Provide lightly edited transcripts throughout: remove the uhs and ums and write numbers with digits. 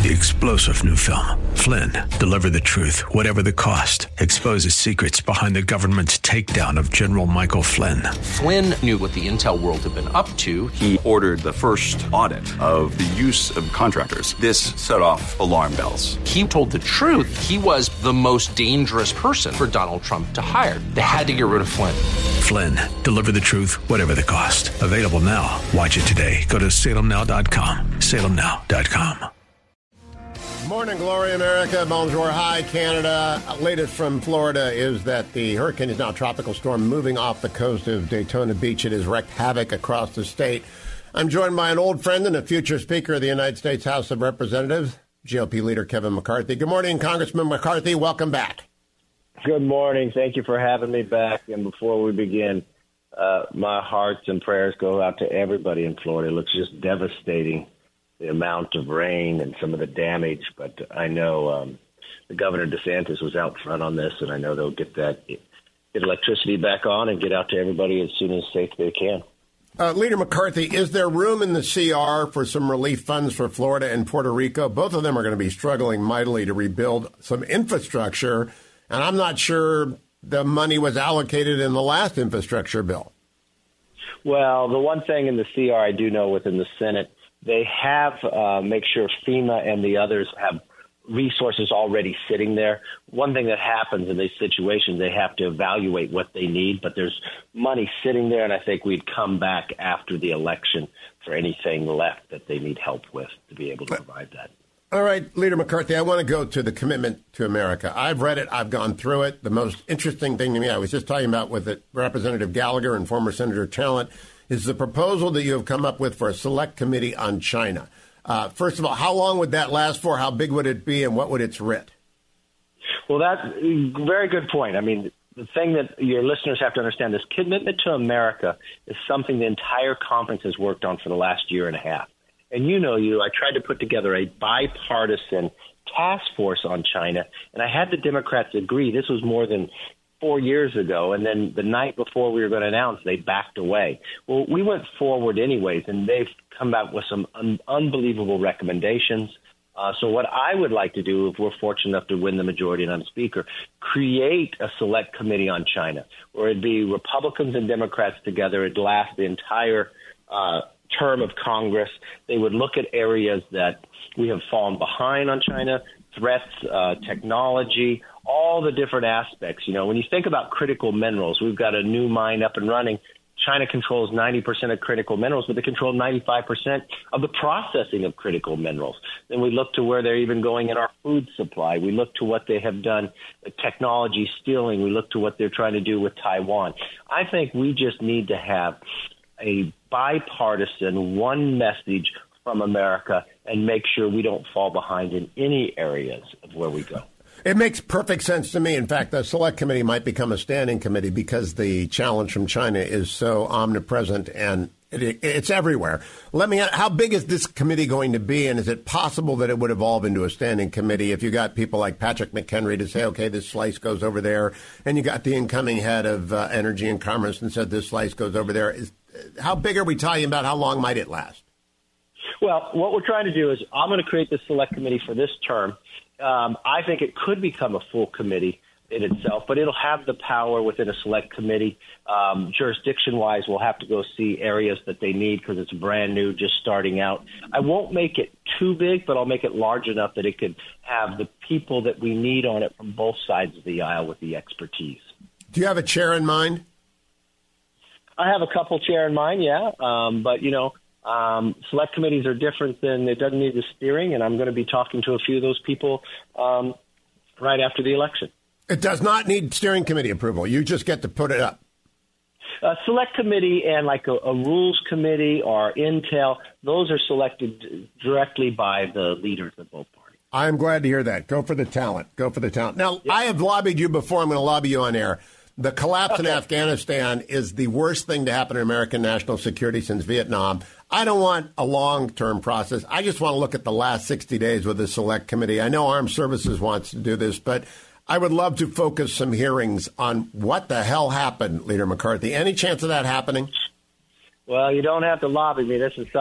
The explosive new film, Flynn, deliver the truth, whatever the cost, exposes secrets behind the government's takedown of General Michael Flynn. Flynn knew what the intel world had been up to. He ordered the first audit of the use of contractors. This set off alarm bells. He told the truth. He was the most dangerous person for Donald Trump to hire. They had to get rid of Flynn. Flynn, deliver the truth, whatever the cost. Available now. Watch it today. Go to salemnow.com. salemnow.com. Morning, Glory, America. Bonjour, hi, Canada. Latest from Florida is that the hurricane is now a tropical storm moving off the coast of Daytona Beach. It has wreaked havoc across the state. I'm joined by an old friend and a future Speaker of the United States House of Representatives, GOP leader Kevin McCarthy. Good morning, Congressman McCarthy. Welcome back. Good morning. Thank you for having me back. And before we begin, my hearts and prayers go out to everybody in Florida. It looks just devastating, the amount of rain and some of the damage. But I know the Governor DeSantis was out front on this, and I know they'll get electricity back on and get out to everybody as soon as safe they can. Leader McCarthy, is there room in the CR for some relief funds for Florida and Puerto Rico? Both of them are going to be struggling mightily to rebuild some infrastructure, and I'm not sure the money was allocated in the last infrastructure bill. Well, the one thing in the CR I do know within the Senate, they have make sure FEMA and the others have resources already sitting there. One thing that happens in these situations, they have to evaluate what they need, but there's money sitting there, and I think we'd come back after the election for anything left that they need help with to be able to provide that. All right, Leader McCarthy, I want to go to the commitment to America. I've read it. I've gone through it. The most interesting thing to me, I was just talking about with Representative Gallagher and former Senator Talent, is the proposal that you have come up with for a select committee on China. First of all, how long would that last for? How big would it be, and what would its writ? Well, that's a very good point. I mean, the thing that your listeners have to understand is commitment to America is something the entire conference has worked on for the last year and a half. And I tried to put together a bipartisan task force on China, and I had the Democrats agree. This was more than 4 years ago, and then the night before we were going to announce, they backed away. Well, we went forward anyways, and they've come out with some unbelievable recommendations. So what I would like to do, if we're fortunate enough to win the majority and I'm Speaker, create a select committee on China, where it'd be Republicans and Democrats together. It'd last the entire term of Congress. They would look at areas that we have fallen behind on China, threats, technology, all the different aspects. When you think about critical minerals, we've got a new mine up and running. China controls 90% of critical minerals, but they control 95% of the processing of critical minerals. Then we look to where they're even going in our food supply. We look to what they have done, technology stealing. We look to what they're trying to do with Taiwan. I think we just need to have a bipartisan, one message from America and make sure we don't fall behind in any areas of where we go. It makes perfect sense to me. In fact, the select committee might become a standing committee because the challenge from China is so omnipresent and it's everywhere. How big is this committee going to be, and is it possible that it would evolve into a standing committee if you got people like Patrick McHenry to say, okay, this slice goes over there, and you got the incoming head of Energy and Commerce and said this slice goes over there? How big are we talking about? How long might it last? Well, what we're trying to do is I'm going to create this select committee for this term. I think it could become a full committee in itself, but it'll have the power within a select committee. Jurisdiction-wise, we'll have to go see areas that they need because it's brand new, just starting out. I won't make it too big, but I'll make it large enough that it could have the people that we need on it from both sides of the aisle with the expertise. Do you have a chair in mind? I have a couple chair in mind, yeah. But, select committees are different than it doesn't need the steering, and I'm going to be talking to a few of those people right after the election. It does not need steering committee approval. You just get to put it up. A select committee and like a rules committee or intel, those are selected directly by the leaders of both parties. I'm glad to hear that. Go for the talent. Go for the talent. Now, I have lobbied you before. I'm going to lobby you on air. The collapse in Afghanistan is the worst thing to happen to American national security since Vietnam. I don't want a long-term process. I just want to look at the last 60 days with the select committee. I know Armed Services wants to do this, but I would love to focus some hearings on what the hell happened, Leader McCarthy. Any chance of that happening? Well, you don't have to lobby me. This is something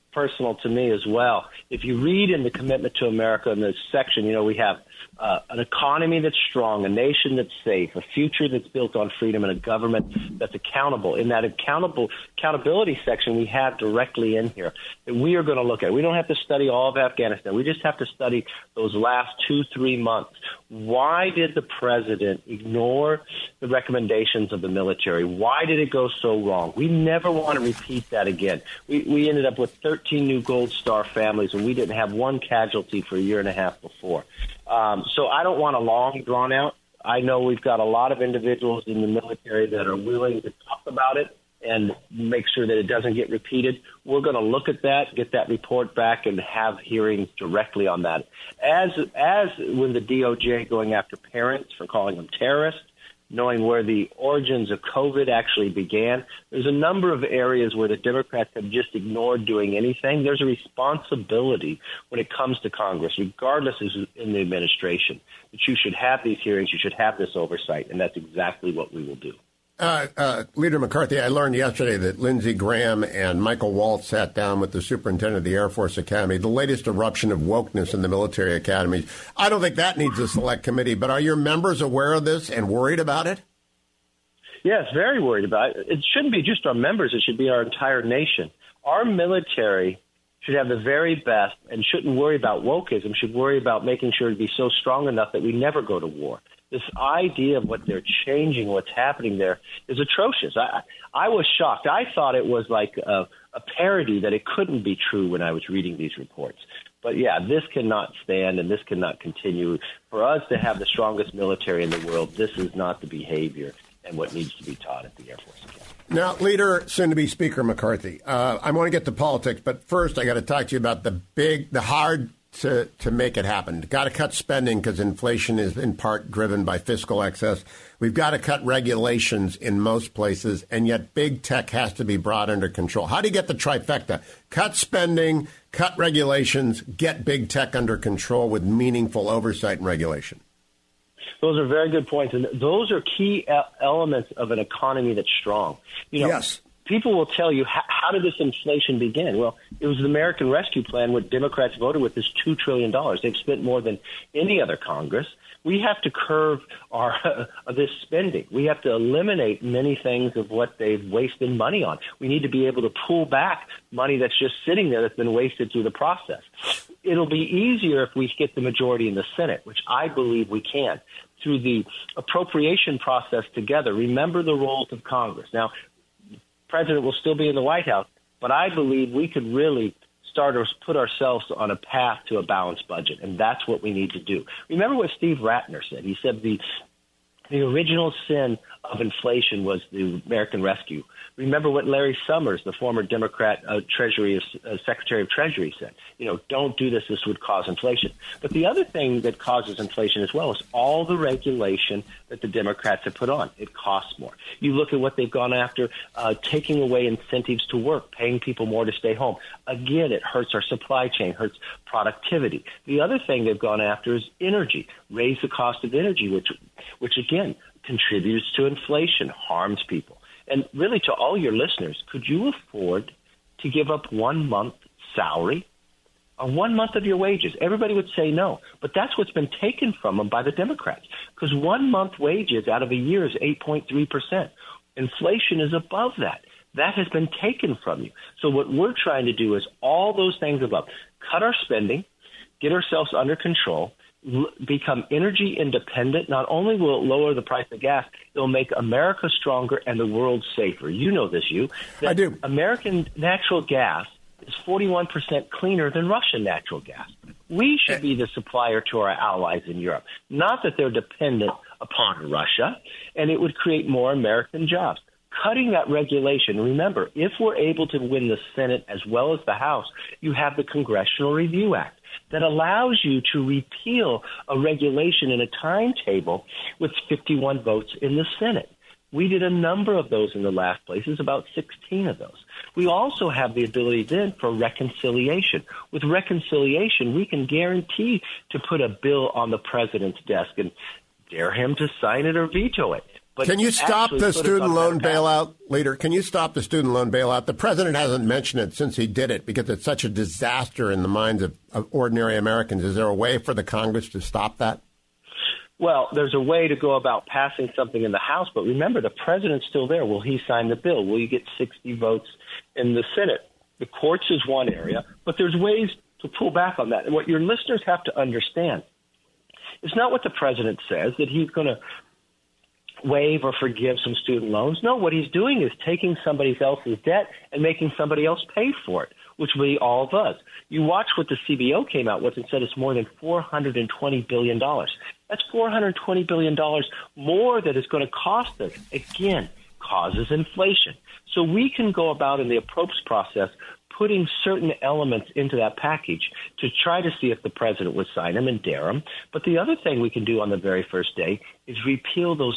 personal to me as well. If you read in the Commitment to America in this section, we have an economy that's strong, a nation that's safe, a future that's built on freedom, and a government that's accountable. In that accountability section, we have directly in here that we are going to look at. We don't have to study all of Afghanistan. We just have to study those last 2-3 months. Why did the president ignore the recommendations of the military? Why did it go so wrong? We never want to repeat that again. We ended up with 13 new Gold Star families, and we didn't have one casualty for a year and a half before. So I don't want a long drawn out. I know we've got a lot of individuals in the military that are willing to talk about it and make sure that it doesn't get repeated. We're going to look at that, get that report back, and have hearings directly on that. As when the DOJ going after parents for calling them terrorists, knowing where the origins of COVID actually began. There's a number of areas where the Democrats have just ignored doing anything. There's a responsibility when it comes to Congress, regardless who's in the administration, that you should have these hearings, you should have this oversight, and that's exactly what we will do. Leader McCarthy, I learned yesterday that Lindsey Graham and Michael Waltz sat down with the superintendent of the Air Force Academy, the latest eruption of wokeness in the military academies. I don't think that needs a select committee, but are your members aware of this and worried about it? Yes, very worried about it. It shouldn't be just our members. It should be our entire nation. Our military should have the very best and shouldn't worry about wokeism, should worry about making sure to be so strong enough that we never go to war. This idea of what they're changing, what's happening there, is atrocious. I was shocked. I thought it was like a parody, that it couldn't be true when I was reading these reports. But, yeah, this cannot stand and this cannot continue. For us to have the strongest military in the world, this is not the behavior and what needs to be taught at the Air Force Academy. Now, Leader, soon-to-be Speaker McCarthy, I want to get to politics, but first I got to talk to you about the hard to make it happen. Got to cut spending because inflation is in part driven by fiscal excess. We've got to cut regulations in most places, and yet big tech has to be brought under control. How do you get the trifecta? Cut spending, cut regulations, get big tech under control with meaningful oversight and regulation. Those are very good points, and those are key elements of an economy that's strong. Yes. People will tell you, how did this inflation begin? Well, it was the American Rescue Plan, what Democrats voted with, is $2 trillion. They've spent more than any other Congress. We have to curb this spending. We have to eliminate many things of what they've wasted money on. We need to be able to pull back money that's just sitting there that's been wasted through the process. It'll be easier if we get the majority in the Senate, which I believe we can, through the appropriation process together. Remember the roles of Congress. Now, President will still be in the White House, but I believe we could really start to put ourselves on a path to a balanced budget, and that's what we need to do. Remember what Steve Ratner said. He said the original sin of inflation was the American Rescue. Remember what Larry Summers, the former Democrat Secretary of Treasury, said. Don't do this. This would cause inflation. But the other thing that causes inflation as well is all the regulation that the Democrats have put on. It costs more. You look at what they've gone after, taking away incentives to work, paying people more to stay home. Again, it hurts our supply chain, hurts productivity. The other thing they've gone after is energy, raise the cost of energy, which again, contributes to inflation, harms people. And really, to all your listeners, could you afford to give up 1 month's salary or 1 month of your wages? Everybody would say no. But that's what's been taken from them by the Democrats, because 1 month wages out of a year is 8.3%. Inflation is above that. That has been taken from you. So what we're trying to do is all those things above. Cut our spending, get ourselves under control, become energy independent. Not only will it lower the price of gas, it'll make America stronger and the world safer. You know this, I do. American natural gas is 41% cleaner than Russian natural gas. We should be the supplier to our allies in Europe, not that they're dependent upon Russia, and it would create more American jobs. Cutting that regulation. Remember, if we're able to win the Senate as well as the House, you have the Congressional Review Act that allows you to repeal a regulation in a timetable with 51 votes in the Senate. We did a number of those in the last places, about 16 of those. We also have the ability then for reconciliation. With reconciliation, we can guarantee to put a bill on the president's desk and dare him to sign it or veto it. But can you stop actually the put us student on loan better path. bailout, leader? Can you stop the student loan bailout? The president hasn't mentioned it since he did it because it's such a disaster in the minds of ordinary Americans. Is there a way for the Congress to stop that? Well, there's a way to go about passing something in the House, but remember, the president's still there. Will he sign the bill? Will you get 60 votes in the Senate? The courts is one area, but there's ways to pull back on that. And what your listeners have to understand is not what the president says, that he's going to waive or forgive some student loans. No, what he's doing is taking somebody else's debt and making somebody else pay for it, which will be all of us. You watch what the CBO came out with and said it's more than $420 billion. That's $420 billion more that is going to cost us. Again, causes inflation. So we can go about in the approach process putting certain elements into that package to try to see if the president would sign them and dare them. But the other thing we can do on the very first day is repeal those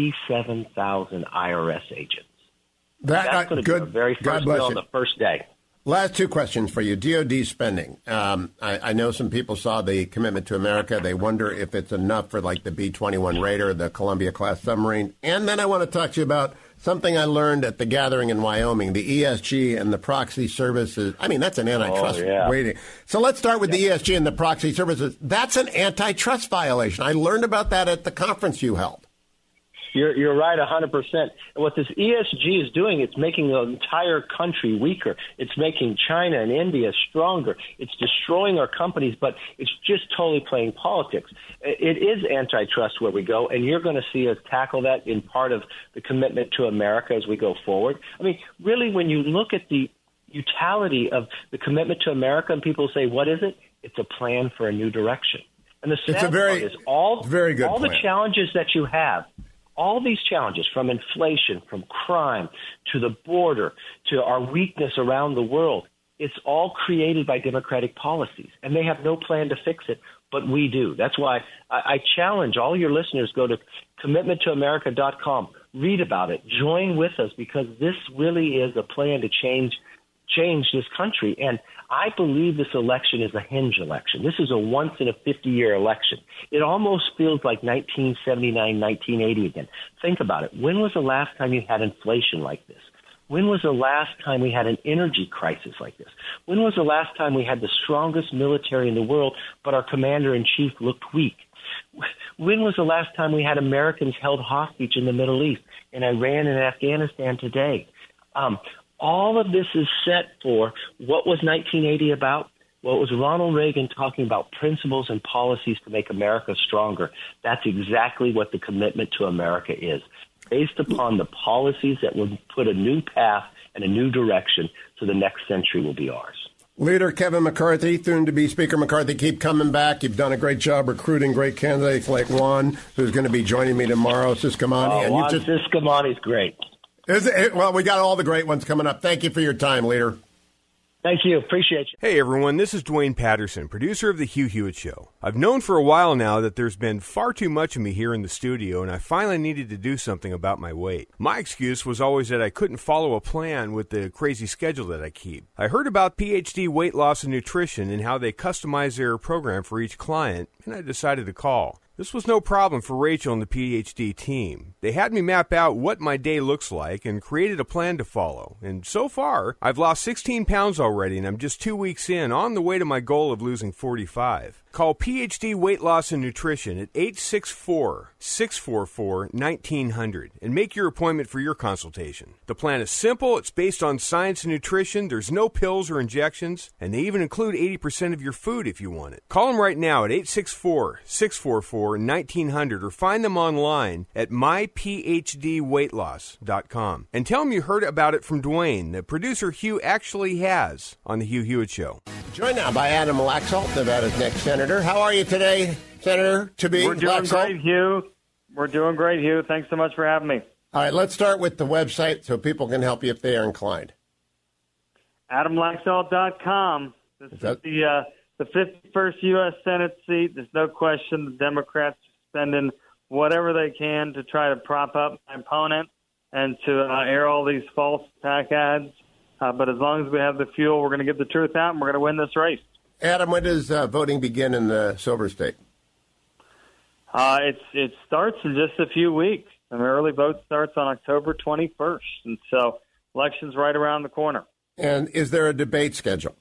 87,000 IRS agents. That's going to be the very first bill on the first day. Last two questions for you. DOD spending. I know some people saw the Commitment to America. They wonder if it's enough for like the B-21 Raider, the Columbia-class submarine. And then I want to talk to you about something I learned at the gathering in Wyoming, the ESG and the proxy services. I mean, that's an antitrust waiting. So let's start with the ESG and the proxy services. That's an antitrust violation. I learned about that at the conference you held. You're right 100%. And what this ESG is doing, it's making the entire country weaker. It's making China and India stronger. It's destroying our companies, but it's just totally playing politics. It is antitrust where we go, and you're going to see us tackle that in part of the Commitment to America as we go forward. I mean, really, when you look at the utility of the Commitment to America, and people say, what is it? It's a plan for a new direction. And the sad part is all the challenges that you have, all these challenges, from inflation, from crime, to the border, to our weakness around the world, it's all created by Democratic policies. And they have no plan to fix it, but we do. That's why I challenge all your listeners, go to commitmenttoamerica.com, read about it, join with us, because this really is a plan to change this country. And I believe this election is a hinge election. This is a once-in-a-50-year election. It almost feels like 1979, 1980 again. Think about it. When was the last time you had inflation like this? When was the last time we had an energy crisis like this? When was the last time we had the strongest military in the world, but our commander-in-chief looked weak? When was the last time we had Americans held hostage in the Middle East, in Iran and Afghanistan today? All of this is set for what was 1980 about? Well, it was Ronald Reagan talking about principles and policies to make America stronger. That's exactly what the Commitment to America is, based upon the policies that will put a new path and a new direction so the next century will be ours. Leader Kevin McCarthy, soon to be Speaker McCarthy, keep coming back. You've done a great job recruiting great candidates like Juan, who's going to be joining me tomorrow, Ciscomani. Juan Ciscomani's great. Well, we got all the great ones coming up. Thank you for your time, Leader. Thank you. Appreciate you. Hey, everyone. This is Dwayne Patterson, producer of The Hugh Hewitt Show. I've known for a while now that there's been far too much of me here in the studio, and I finally needed to do something about my weight. My excuse was always that I couldn't follow a plan with the crazy schedule that I keep. I heard about PhD Weight Loss and Nutrition and how they customize their program for each client, and I decided to call. This was no problem for Rachel and the PhD team. They had me map out what my day looks like and created a plan to follow. And so far, I've lost 16 pounds already, and I'm just 2 weeks in, on the way to my goal of losing 45. Call PhD Weight Loss and Nutrition at 864-644-1900 and make your appointment for your consultation. The plan is simple. It's based on science and nutrition. There's no pills or injections, and they even include 80% of your food if you want it. Call them right now at 864-644-1900 or find them online at myphdweightloss.com and tell them you heard about it from Dwayne, the producer Hugh actually has on The Hugh Hewitt Show. Joined now by Adam Laxalt, Nevada's next senator. How are you today, Senator to-be? We're doing great, Hugh. We're doing great, Hugh. Thanks so much for having me. All right, let's start with the website so people can help you if they are inclined. AdamLaxalt.com. This is the 51st U.S. Senate seat. There's no question the Democrats are spending whatever they can to try to prop up my opponent and to air all these false attack ads. But as long as we have the fuel, we're going to get the truth out, and we're going to win this race. Adam, when does voting begin in the Silver State? It starts in just a few weeks. And the early vote starts on October 21st. And so election's right around the corner. And is there a debate schedule?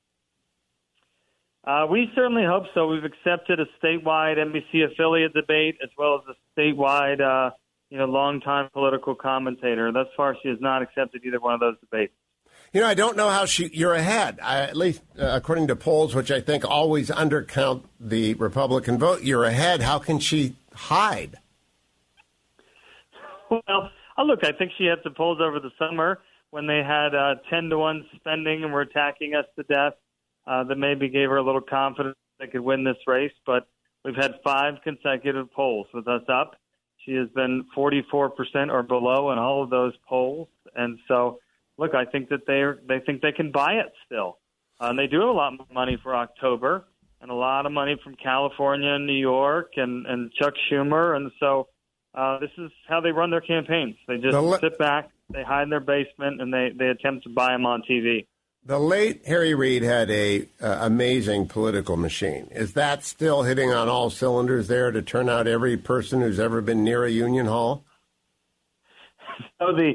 We certainly hope so. We've accepted a statewide NBC affiliate debate as well as a statewide, longtime political commentator. Thus far, she has not accepted either one of those debates. I don't know how you're ahead, at least according to polls, which I think always undercount the Republican vote. You're ahead. How can she hide? Well, look, I think she had the polls over the summer when they had 10-1 spending and were attacking us to death. That maybe gave her a little confidence they could win this race. But we've had 5 consecutive polls with us up. She has been 44% or below in all of those polls. And so, look, I think that they think they can buy it still. And they do have a lot of money for October and a lot of money from California and New York and Chuck Schumer. And so this is how they run their campaigns. They just sit back, they hide in their basement, and they attempt to buy them on TV. The late Harry Reid had a amazing political machine. Is that still hitting on all cylinders there to turn out every person who's ever been near a union hall? So the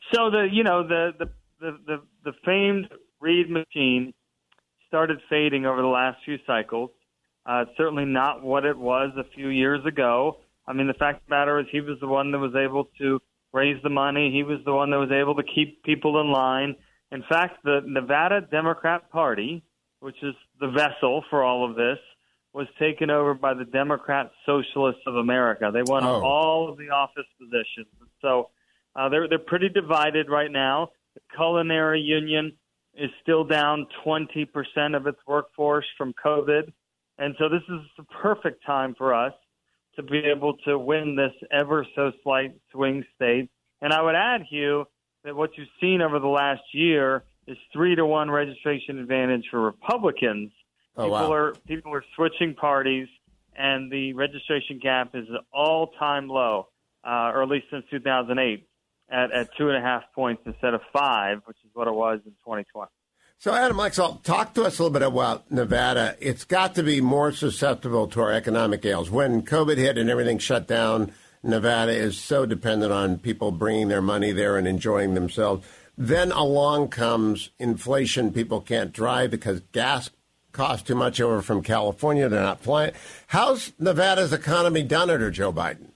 famed Reid machine started fading over the last few cycles. It's certainly not what it was a few years ago. I mean, the fact of the matter is he was the one that was able to raise the money. He was the one that was able to keep people in line. In fact, the Nevada Democrat Party, which is the vessel for all of this, was taken over by the Democrat Socialists of America. They won all of the office positions. So they're pretty divided right now. The culinary union is still down 20% of its workforce from COVID. And so this is the perfect time for us to be able to win this ever so slight swing state. And I would add, Hugh, that what you've seen over the last year is 3-1 registration advantage for Republicans. People are switching parties, and the registration gap is an all-time low, or at least since 2008, at 2.5 points instead of 5, which is what it was in 2020. So, Adam Laxalt, talk to us a little bit about Nevada. It's got to be more susceptible to our economic ails. When COVID hit and everything shut down, Nevada is so dependent on people bringing their money there and enjoying themselves. Then along comes inflation. People can't drive because gas costs too much over from California. They're not flying. How's Nevada's economy done under Joe Biden?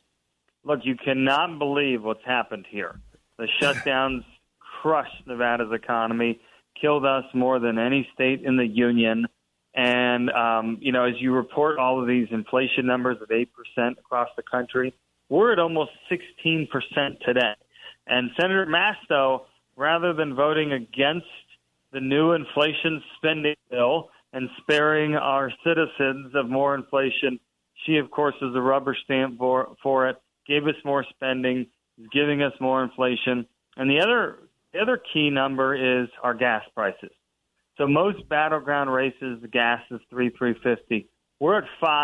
Look, you cannot believe what's happened here. The shutdowns crushed Nevada's economy, killed us more than any state in the union. And, as you report all of these inflation numbers of 8% across the country, we're at almost 16% today. And Senator Masto, rather than voting against the new inflation spending bill and sparing our citizens of more inflation, she, of course, is a rubber stamp for it, gave us more spending, is giving us more inflation. And the other key number is our gas prices. So most battleground races, the gas is $3.50. We're at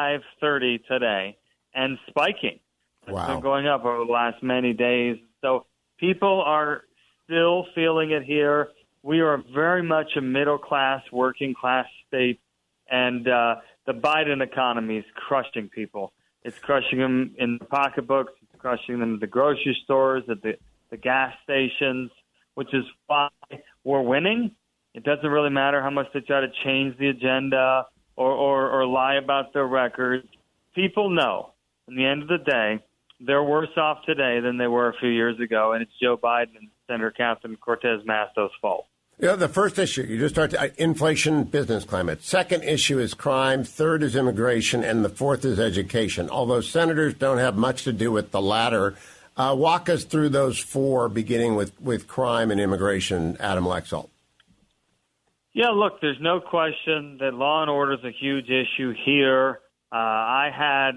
$5.30 today and spiking. It's been going up over the last many days. So people are still feeling it here. We are very much a middle-class, working-class state, and the Biden economy is crushing people. It's crushing them in the pocketbooks. It's crushing them at the grocery stores, at the gas stations, which is why we're winning. It doesn't really matter how much they try to change the agenda or lie about their records. People know, in the end of the day, they're worse off today than they were a few years ago, and it's Joe Biden and Senator Captain Cortez Masto's fault. The first issue, you just start inflation, business climate. Second issue is crime. Third is immigration. And the fourth is education. Although senators don't have much to do with the latter, walk us through those four, beginning with crime and immigration, Adam Laxalt. Yeah, look, there's no question that law and order is a huge issue here. I had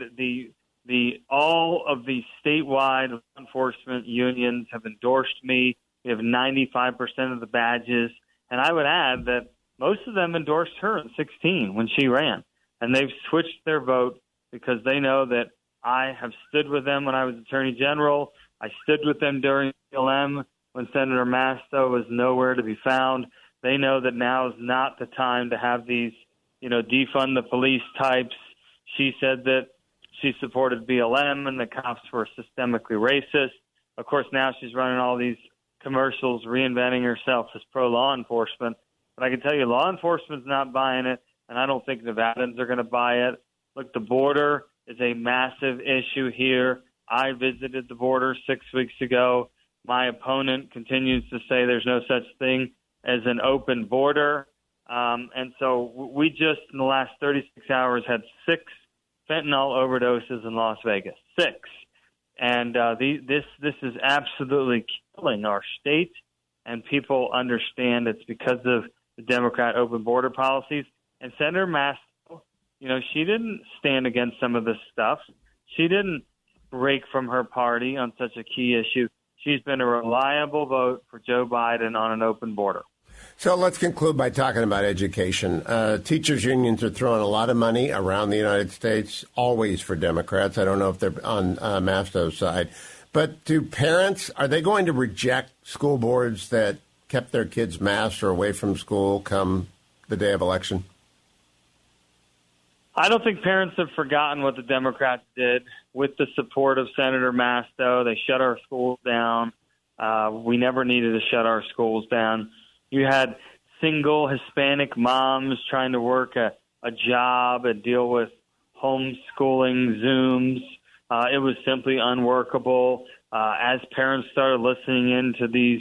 all of the statewide law enforcement unions have endorsed me. We have 95% of the badges. And I would add that most of them endorsed her in 2016 when she ran. And they've switched their vote because they know that I have stood with them when I was Attorney General. I stood with them during BLM when Senator Masto was nowhere to be found. They know that now is not the time to have these, defund the police types. She said that she supported BLM and the cops were systemically racist. Of course, now she's running all these commercials, reinventing herself as pro-law enforcement. But I can tell you, law enforcement's not buying it, and I don't think Nevadans are going to buy it. Look, the border is a massive issue here. I visited the border 6 weeks ago. My opponent continues to say there's no such thing as an open border. And so we just, in the last 36 hours, had 6 fentanyl overdoses in Las Vegas. 6. And this is absolutely killing our state, and people understand it's because of the Democrat open border policies. And Senator Masto, she didn't stand against some of this stuff. She didn't break from her party on such a key issue. She's been a reliable vote for Joe Biden on an open border. So let's conclude by talking about education. Teachers' unions are throwing a lot of money around the United States, always for Democrats. I don't know if they're on Masto's side. But do parents, are they going to reject school boards that kept their kids masked or away from school come the day of election? I don't think parents have forgotten what the Democrats did with the support of Senator Masto. They shut our schools down. We never needed to shut our schools down. You had single Hispanic moms trying to work a job and deal with homeschooling Zooms. It was simply unworkable. As parents started listening into these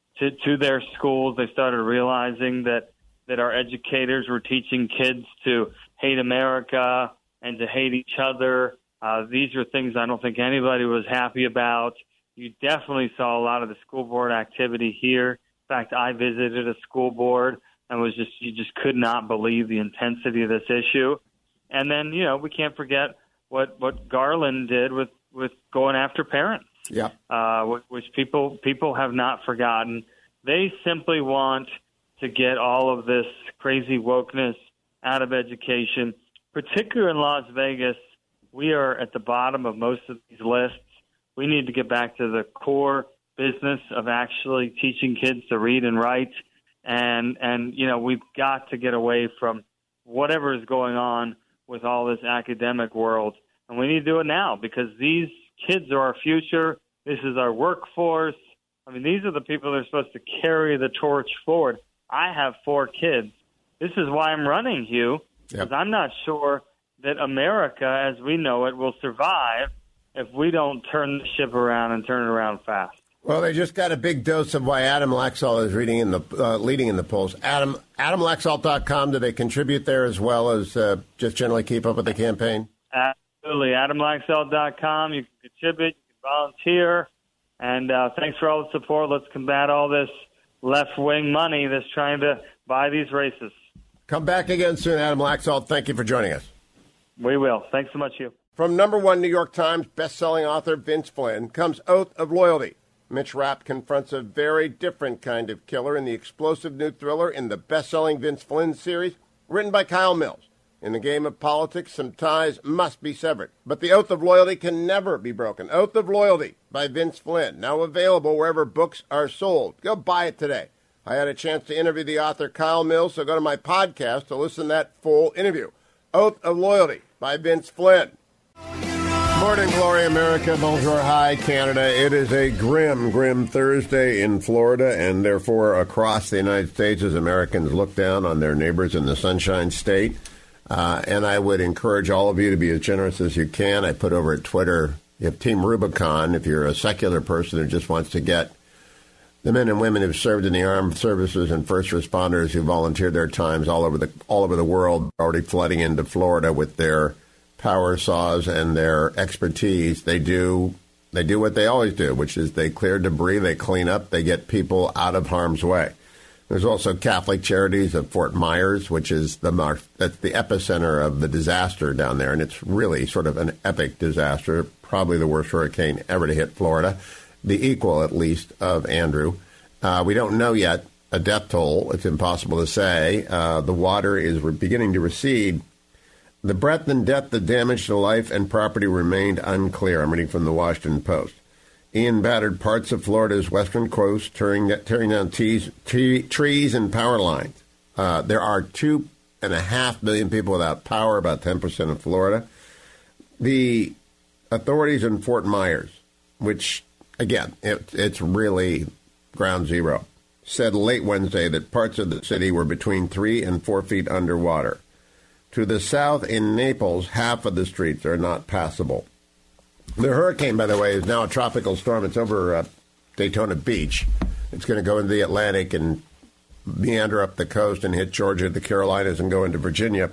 to their schools, they started realizing that our educators were teaching kids to hate America and to hate each other. These are things I don't think anybody was happy about. You definitely saw a lot of the school board activity here. In fact, I visited a school board and you just could not believe the intensity of this issue. And then, we can't forget what Garland did with going after parents. Yeah. Which people have not forgotten. They simply want to get all of this crazy wokeness out of education, particularly in Las Vegas. We are at the bottom of most of these lists. We need to get back to the core business of actually teaching kids to read and write. And we've got to get away from whatever is going on with all this academic world. And we need to do it now because these kids are our future. This is our workforce. I mean, these are the people that are supposed to carry the torch forward. I have 4 kids. This is why I'm running, Hugh, because I'm not sure that America, as we know it, will survive if we don't turn the ship around and turn it around fast. Well, they just got a big dose of why Adam Laxalt is leading in the polls. AdamLaxalt.com, do they contribute there as well as just generally keep up with the campaign? Absolutely. AdamLaxalt.com. You can contribute, you can volunteer, and thanks for all the support. Let's combat all this left-wing money that's trying to buy these races. Come back again soon, Adam Laxalt. Thank you for joining us. We will. Thanks so much, Hugh. From #1 New York Times best-selling author Vince Flynn comes Oath of Loyalty. Mitch Rapp confronts a very different kind of killer in the explosive new thriller in the best-selling Vince Flynn series, written by Kyle Mills. In the game of politics, some ties must be severed. But the Oath of Loyalty can never be broken. Oath of Loyalty by Vince Flynn, now available wherever books are sold. Go buy it today. I had a chance to interview the author Kyle Mills, so go to my podcast to listen to that full interview. Oath of Loyalty by Vince Flynn. Morning, Glory, America, Bonjour, hi, Canada. It is a grim Thursday in Florida and therefore across the United States as Americans look down on their neighbors in the Sunshine State. And I would encourage all of you to be as generous as you can. I put over at Twitter, you have Team Rubicon. If you're a secular person who just wants to get the men and women who've served in the armed services and first responders who volunteered their times all over the world, already flooding into Florida with their power saws and their expertise. They do what they always do, which is they clear debris, they clean up, they get people out of harm's way. There's also Catholic Charities of Fort Myers, which is that's the epicenter of the disaster down there, and it's really sort of an epic disaster, probably the worst hurricane ever to hit Florida, the equal, at least, of Andrew. We don't know yet a death toll. It's impossible to say. The water is beginning to recede. The breadth and depth of damage to life and property remained unclear. I'm reading from the Washington Post. Ian battered parts of Florida's western coast, tearing down trees and power lines. There are 2.5 million people without power, about 10% of Florida. The authorities in Fort Myers, which, again, it's really ground zero, said late Wednesday that parts of the city were between 3 and 4 feet underwater. To the south in Naples, half of the streets are not passable. The hurricane, by the way, is now a tropical storm. It's over Daytona Beach. It's going to go into the Atlantic and meander up the coast and hit Georgia, the Carolinas, and go into Virginia.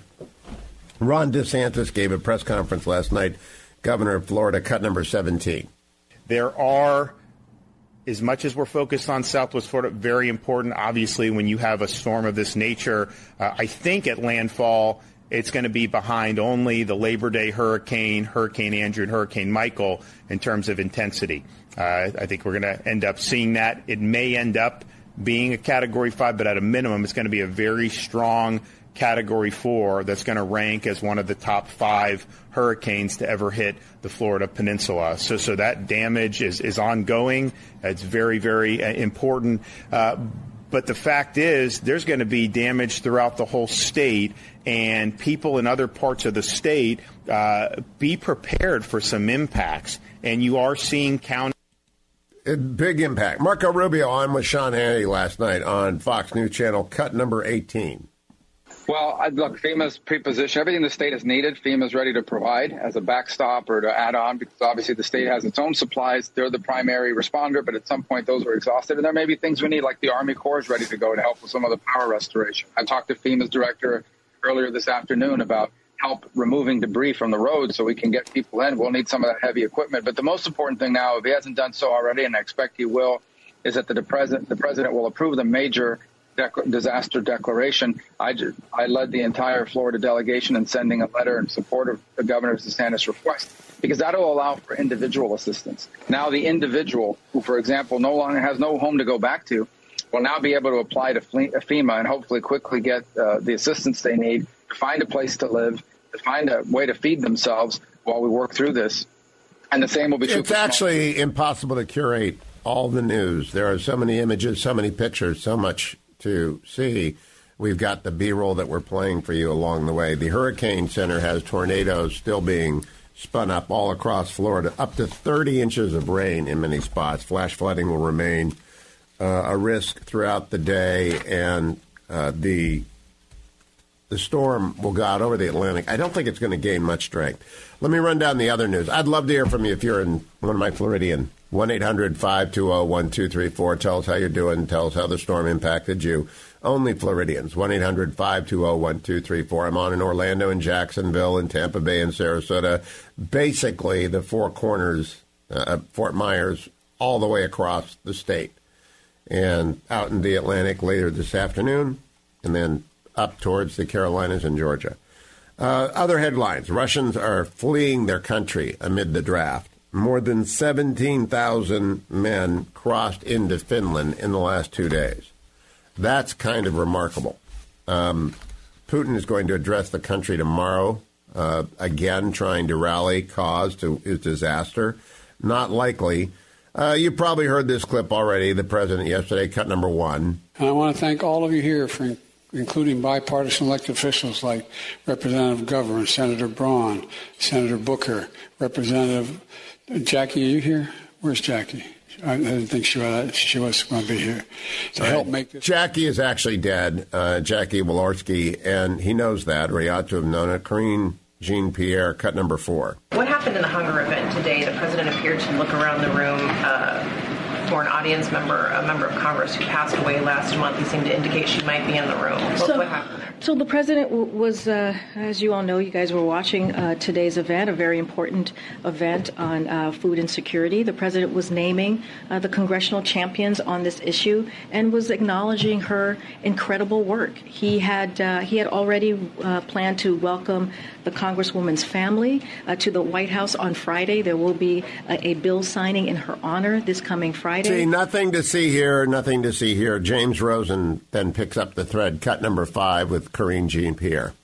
Ron DeSantis gave a press conference last night, governor of Florida, cut number 17. There are, as much as we're focused on Southwest Florida, very important, obviously, when you have a storm of this nature. I think at landfall, it's going to be behind only the Labor Day hurricane, Hurricane Andrew, and Hurricane Michael in terms of intensity. I think we're going to end up seeing that. It may end up being a Category 5, but at a minimum, it's going to be a very strong Category 4 that's going to rank as one of the top 5 hurricanes to ever hit the Florida Peninsula. So that damage is ongoing. It's very, very important. But the fact is, there's going to be damage throughout the whole state, and people in other parts of the state, be prepared for some impacts. And you are seeing counties. Big impact. Marco Rubio on with Sean Hannity last night on Fox News Channel, cut number 18. Well, look, FEMA's pre-positioned. Everything the state has needed, FEMA's ready to provide as a backstop or to add on, because obviously the state has its own supplies. They're the primary responder, but at some point those are exhausted. And there may be things we need, like the Army Corps is ready to go to help with some of the power restoration. I talked to FEMA's director earlier this afternoon about help removing debris from the road so we can get people in. We'll need some of that heavy equipment. But the most important thing now, if he hasn't done so already, and I expect he will, is that the president will approve the major disaster declaration. I led the entire Florida delegation in sending a letter in support of the Governor DeSantis' request, because that will allow for individual assistance. Now the individual who, for example, no longer has no home to go back to will now be able to apply to FEMA and hopefully quickly get the assistance they need to find a place to live, to find a way to feed themselves while we work through this. And the same will be true. It's actually impossible to curate all the news. There are so many images, so many pictures, so much to see. We've got the B-roll that we're playing for you along the way. The Hurricane Center has tornadoes still being spun up all across Florida, up to 30 inches of rain in many spots. Flash flooding will remain a risk throughout the day, and the storm will go out over the Atlantic. I don't think it's going to gain much strength. Let me run down the other news. I'd love to hear from you if you're in one of my Floridian. 1-800-520-1234. Tell us how you're doing. Tell us how the storm impacted you. Only Floridians. 1-800-520-1234. I'm on in Orlando and Jacksonville and Tampa Bay and Sarasota. Basically, the four corners, Fort Myers, all the way across the state. And out in the Atlantic later this afternoon, and then up towards the Carolinas and Georgia. Other headlines. Russians are fleeing their country amid the draft. More than 17,000 men crossed into Finland in the last 2 days. That's kind of remarkable. Putin is going to address the country tomorrow, again trying to rally cause to his disaster. Not likely. You probably heard this clip already, the president yesterday, cut number 1. And I want to thank all of you here for including bipartisan elected officials like Representative Governor, Senator Braun, Senator Booker, Representative Jackie. Are you here? Where's Jackie? I didn't think she was going to be here to help make this. Jackie is actually dead, Jackie Walorski, and he knows that, or he ought to have known it. Karine Jean-Pierre, cut number 4. What happened in the hunger event today? The president appeared to look around the room for an audience member, a member of Congress who passed away last month. He seemed to indicate she might be in the room. What happened there? So the president was, as you all know, you guys were watching today's event, a very important event on food insecurity. The president was naming the congressional champions on this issue and was acknowledging her incredible work. He had already planned to welcome the Congresswoman's family to the White House on Friday. There will be a bill signing in her honor this coming Friday. See, nothing to see here, nothing to see here. James Rosen then picks up the thread, cut number 5, with Karine Jean-Pierre.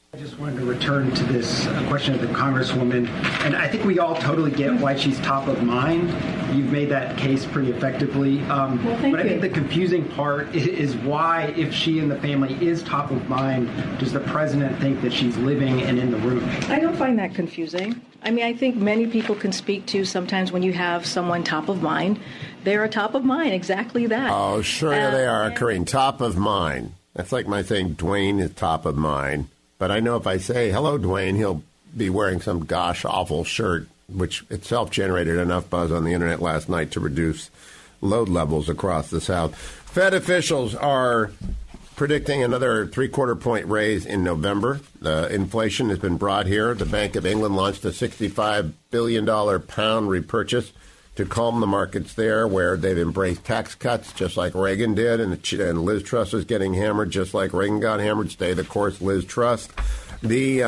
I just wanted to return to this question of the Congresswoman, and I think we all totally get why she's top of mind. You've made that case pretty effectively. But I think the confusing part is why, if she and the family is top of mind, does the president think that she's living and in the room? I don't find that confusing. I mean, I think many people can speak to sometimes when you have someone top of mind, they're a top of mind, exactly that. Oh, sure they are, Karine, top of mind. That's like my saying Dwayne is top of mind. But I know if I say, hello, Dwayne, he'll be wearing some gosh awful shirt, which itself generated enough buzz on the Internet last night to reduce load levels across the South. Fed officials are predicting another 3/4 point raise in November. The inflation has been brought here. The Bank of England launched a $65 billion pound repurchase to calm the markets there, where they've embraced tax cuts just like Reagan did, and Liz Truss is getting hammered just like Reagan got hammered. Stay the course, Liz Truss. The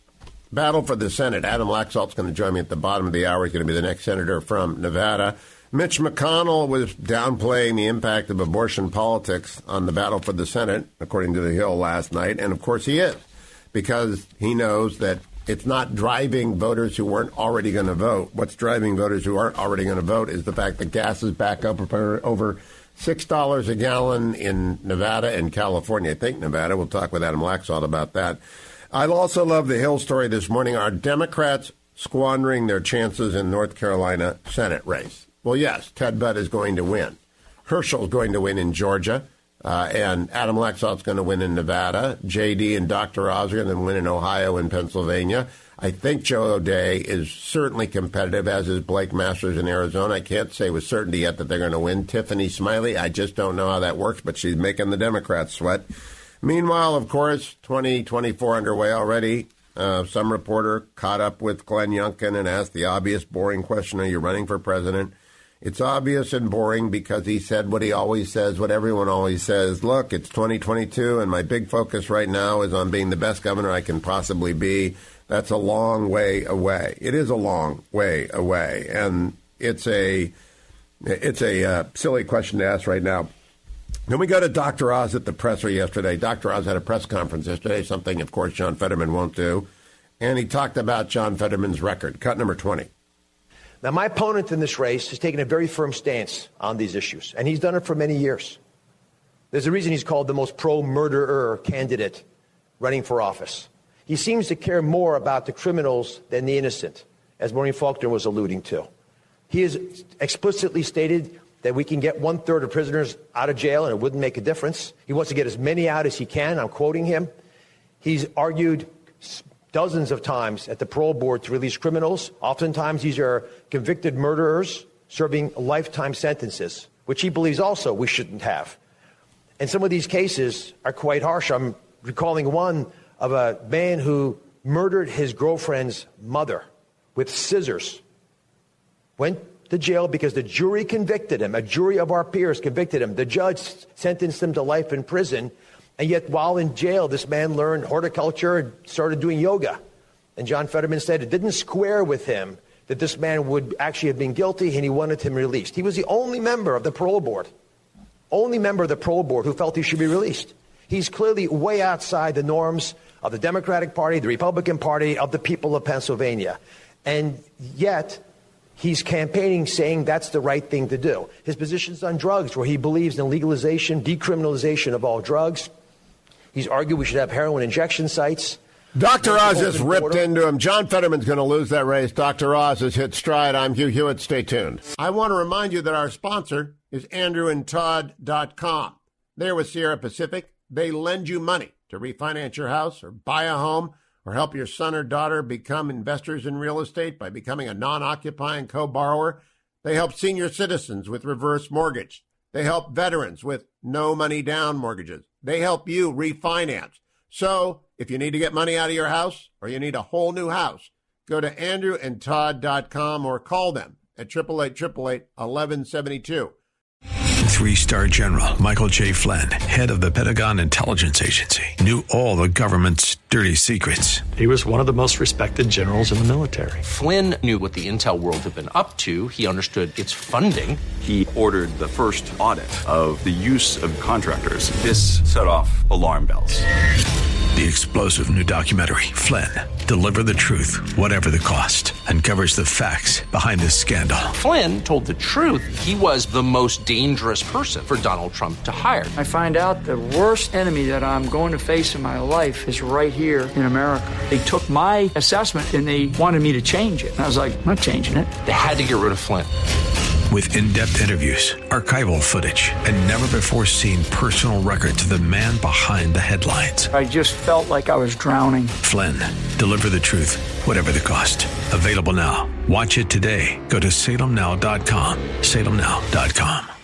battle for the Senate. Adam Laxalt's going to join me at the bottom of the hour. He's going to be the next senator from Nevada. Mitch McConnell was downplaying the impact of abortion politics on the battle for the Senate, according to The Hill last night. And, of course, he is, because he knows that it's not driving voters who weren't already going to vote. What's driving voters who aren't already going to vote is the fact that gas is back up over $6 a gallon in Nevada and California. I think Nevada. We'll talk with Adam Laxalt about that. I also love the Hill story this morning. Are Democrats squandering their chances in North Carolina Senate race? Well, yes, Ted Budd is going to win. Herschel's going to win in Georgia. And Adam Laxalt's going to win in Nevada. J.D. and Dr. Oz are going to win in Ohio and Pennsylvania. I think Joe O'Dea is certainly competitive, as is Blake Masters in Arizona. I can't say with certainty yet that they're going to win. Tiffany Smiley, I just don't know how that works, but she's making the Democrats sweat. Meanwhile, of course, 2024 underway already. Some reporter caught up with Glenn Youngkin and asked the obvious, boring question, are you running for president? It's obvious and boring because he said what he always says, what everyone always says. Look, it's 2022, and my big focus right now is on being the best governor I can possibly be. That's a long way away. It is a long way away, and it's a silly question to ask right now. Then we go to Dr. Oz at the presser yesterday. Dr. Oz had a press conference yesterday, something, of course, John Fetterman won't do, and he talked about John Fetterman's record, cut number 20. Now, my opponent in this race has taken a very firm stance on these issues, and he's done it for many years. There's a reason he's called the most pro-murderer candidate running for office. He seems to care more about the criminals than the innocent, as Maureen Faulkner was alluding to. He has explicitly stated that we can get 1/3 of prisoners out of jail and it wouldn't make a difference. He wants to get as many out as he can. I'm quoting him. He's argued dozens of times at the parole board to release criminals. Oftentimes these are convicted murderers serving lifetime sentences, which he believes also we shouldn't have. And some of these cases are quite harsh. I'm recalling one of a man who murdered his girlfriend's mother with scissors. Went to jail because the jury convicted him. A jury of our peers convicted him. The judge sentenced him to life in prison. And yet, while in jail, this man learned horticulture and started doing yoga. And John Fetterman said it didn't square with him that this man would actually have been guilty, and he wanted him released. He was the only member of the parole board who felt he should be released. He's clearly way outside the norms of the Democratic Party, the Republican Party, of the people of Pennsylvania. And yet, he's campaigning saying that's the right thing to do. His positions on drugs, where he believes in legalization, decriminalization of all drugs. He's argued we should have heroin injection sites. Dr. Oz just ripped into him. John Fetterman's going to lose that race. Dr. Oz has hit stride. I'm Hugh Hewitt. Stay tuned. I want to remind you that our sponsor is AndrewandTodd.com. They're with Sierra Pacific. They lend you money to refinance your house or buy a home or help your son or daughter become investors in real estate by becoming a non-occupying co-borrower. They help senior citizens with reverse mortgage. They help veterans with no money down mortgages. They help you refinance. So if you need to get money out of your house or you need a whole new house, go to AndrewandTodd.com or call them at 888-888-1172. 3-star General Michael J. Flynn, head of the Pentagon Intelligence Agency, knew all the government's dirty secrets. He was one of the most respected generals in the military. Flynn knew what the intel world had been up to. He understood its funding. He ordered the first audit of the use of contractors. This set off alarm bells. The explosive new documentary, Flynn, Deliver the Truth, Whatever the Cost, uncovers the facts behind this scandal. Flynn told the truth. He was the most dangerous person for Donald Trump to hire. I find out the worst enemy that I'm going to face in my life is right here in America. They took my assessment and they wanted me to change it. And I was like, I'm not changing it. They had to get rid of Flynn. With in-depth interviews, archival footage, and never-before-seen personal records of the man behind the headlines. I just felt like I was drowning. Flynn, Deliver the Truth, Whatever the Cost. Available now. Watch it today. Go to salemnow.com. salemnow.com.